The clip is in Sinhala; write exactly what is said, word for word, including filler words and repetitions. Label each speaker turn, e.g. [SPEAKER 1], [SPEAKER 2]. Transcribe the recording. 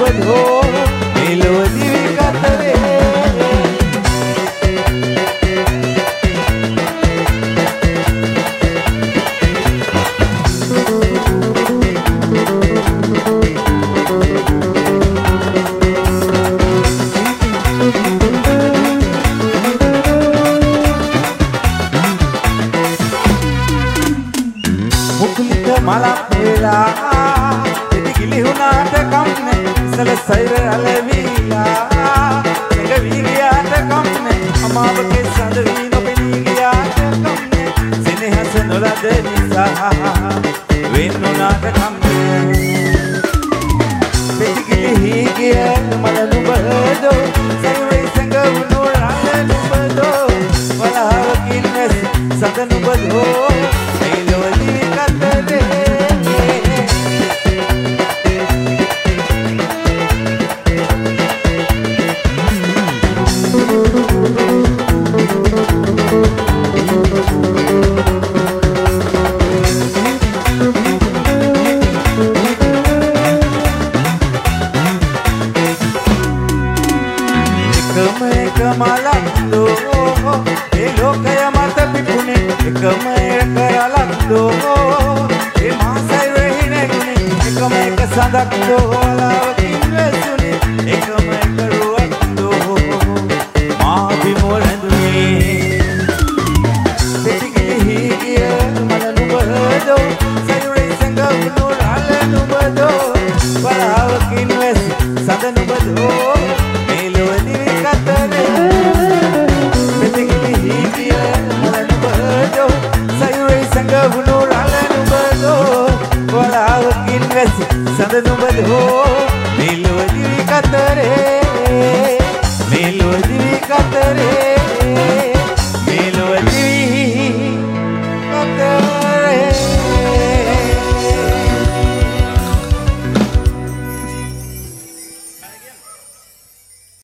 [SPEAKER 1] නුඹදෝ මෙලොව දිවි කතරේ මලක් වෙලා ඉති ගිලිහුණාට කම්නේ ඉසල සෛර අලවිලා එඟ වීගියාට කම්නේ අමාවකේ සඳ වී නොපෙනී ගියාට කම්නේ සෙනෙහස නොලද නිසා වෙන්නුණාට කම්නේ ඉති ගිලිහි ගිය මල නුඹදෝ සෛරේ සැඟවුණු රළ නුඹදෝ වලහවකින් වැස් සඳ නුඹදෝ එකම එක මලක්දෝ ඒ ලෝකය මත පිපුණේ එකම එක රලක්දෝ ඒ මාසයි වෙහි නැගුණේ එකම එක සඳක්දෝ වලාවකින් වැසුනේ එකම එක රුවක්දෝ මා බිමොල් හැඳුනේ දෙතිගිලි ගිය මල නුඹදෝ සයුරේ සැඟවුණු රළ නුඹදෝ වලාවකින් වැස් සඳ නුඹදෝ සඳ නුඹදෝ